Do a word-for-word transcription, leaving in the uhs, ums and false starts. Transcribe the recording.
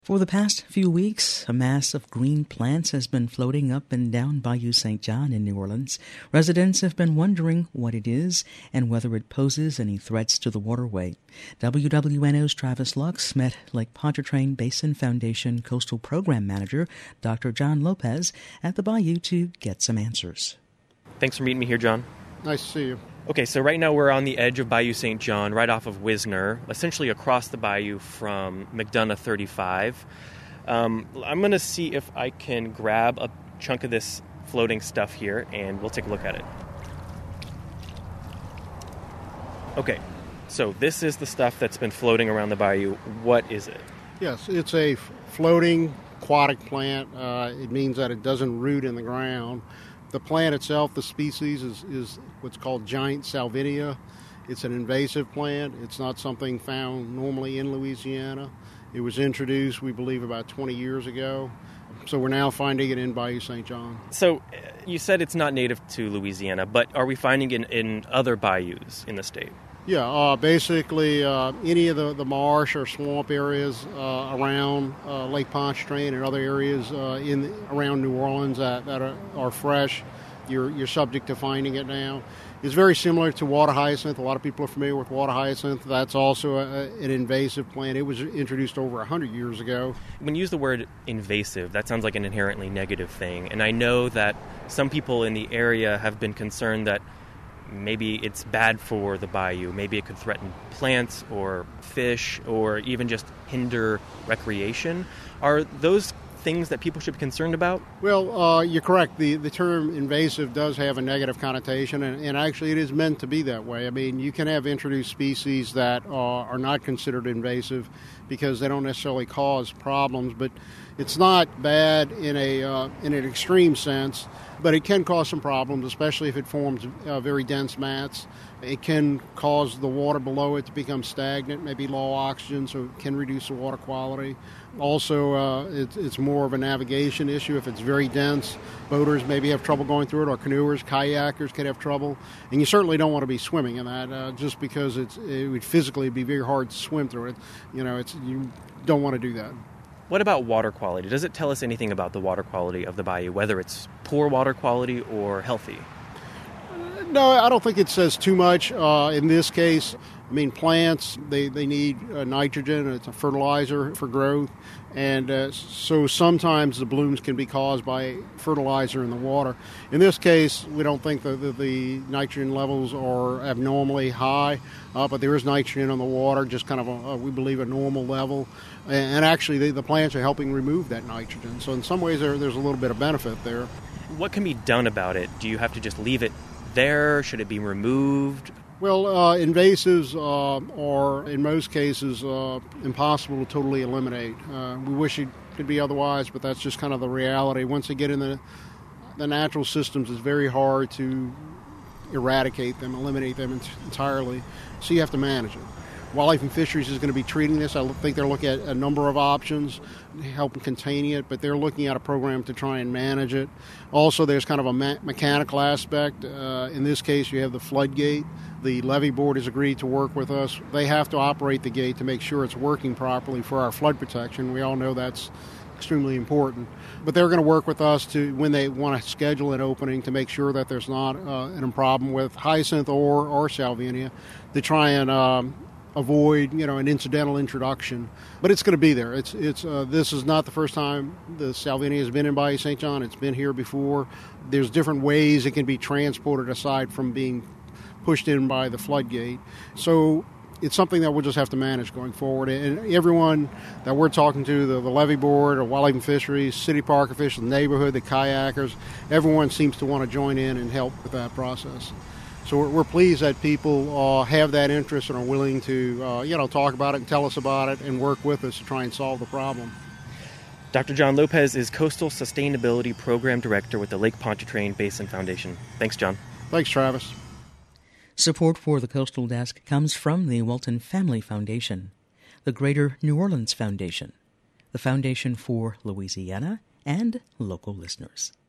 For the past few weeks, a mass of green plants has been floating up and down Bayou Saint John in New Orleans. Residents have been wondering what it is and whether it poses any threats to the waterway. W W N O's Travis Lux met Lake Pontchartrain Basin Foundation Coastal Program Manager Doctor John Lopez at the bayou to get some answers. Thanks for meeting me here, John. Nice to see you. Okay, so right now we're on the edge of Bayou Saint John, right off of Wisner, essentially across the bayou from McDonough thirty-five. Um, I'm going to see if I can grab a chunk of this floating stuff here, and we'll take a look at it. Okay, so this is the stuff that's been floating around the bayou. What is it? Yes, it's a floating aquatic plant. Uh, it means that it doesn't root in the ground. The plant itself, the species, is, is what's called giant salvinia. It's an invasive plant. It's not something found normally in Louisiana. It was introduced, we believe, about twenty years ago. So we're now finding it in Bayou Saint John. So you said it's not native to Louisiana, but are we finding it in, in other bayous in the state? Yeah, uh, basically uh, any of the, the marsh or swamp areas uh, around uh, Lake Pontchartrain and other areas uh, in around New Orleans that, that are, are fresh, you're you're subject to finding it now. It's very similar to water hyacinth. A lot of people are familiar with water hyacinth. That's also a, an invasive plant. It was introduced over one hundred years ago. When you use the word invasive, that sounds like an inherently negative thing. And I know that some people in the area have been concerned that maybe it's bad for the bayou. Maybe it could threaten plants or fish or even just hinder recreation. Are those things that people should be concerned about? Well, uh, you're correct. The the term invasive does have a negative connotation, and, and actually it is meant to be that way. I mean, you can have introduced species that uh, are not considered invasive because they don't necessarily cause problems, but it's not bad in a uh, in an extreme sense, but it can cause some problems, especially if it forms uh, very dense mats. It can cause the water below it to become stagnant, maybe low oxygen, so it can reduce the water quality. Also, uh, it, it's more of a navigation issue. If it's very dense, boaters maybe have trouble going through it, or canoers, kayakers can have trouble. And you certainly don't want to be swimming in that, uh, just because it's, it would physically be very hard to swim through it. You know, it's you don't want to do that. What about water quality? Does it tell us anything about the water quality of the bayou, whether it's poor water quality or healthy? No, I don't think it says too much. Uh, in this case, I mean, plants, they, they need uh, nitrogen. It's a fertilizer for growth. And uh, so sometimes the blooms can be caused by fertilizer in the water. In this case, we don't think that the, the nitrogen levels are abnormally high, uh, but there is nitrogen in the water, just kind of, a, a, we believe, a normal level. And, and actually, the, the plants are helping remove that nitrogen. So in some ways, there, there's a little bit of benefit there. What can be done about it? Do you have to just leave it there? Should it be removed? Well, uh, invasives uh, are, in most cases, uh, impossible to totally eliminate. Uh, we wish it could be otherwise, but that's just kind of the reality. Once they get in the, the natural systems, it's very hard to eradicate them, eliminate them entirely. So you have to manage it. Wildlife and Fisheries is going to be treating this. I think they're looking at a number of options, helping containing it, but they're looking at a program to try and manage it. Also, there's kind of a me- mechanical aspect. Uh, in this case, you have the floodgate. The levee board has agreed to work with us. They have to operate the gate to make sure it's working properly for our flood protection. We all know that's extremely important. But they're going to work with us to, when they want to schedule an opening, to make sure that there's not uh, a problem with hyacinth or, or salvinia, to try and um, avoid, you know, an incidental introduction. But it's going to be there. It's it's uh, this is not the first time the salvinia has been in Bayou Saint John. It's been here before. There's different ways it can be transported aside from being pushed in by the floodgate. So it's something that we'll just have to manage going forward. And everyone that we're talking to, the, the levee board or Wildlife and Fisheries, city park officials, the neighborhood, the kayakers, everyone seems to want to join in and help with that process. So we're, we're pleased that people uh, have that interest and are willing to, uh, you know, talk about it and tell us about it and work with us to try and solve the problem. Doctor John Lopez is Coastal Sustainability Program Director with the Lake Pontchartrain Basin Foundation. Thanks, John. Thanks, Travis. Support for the Coastal Desk comes from the Walton Family Foundation, the Greater New Orleans Foundation, the Foundation for Louisiana, and local listeners.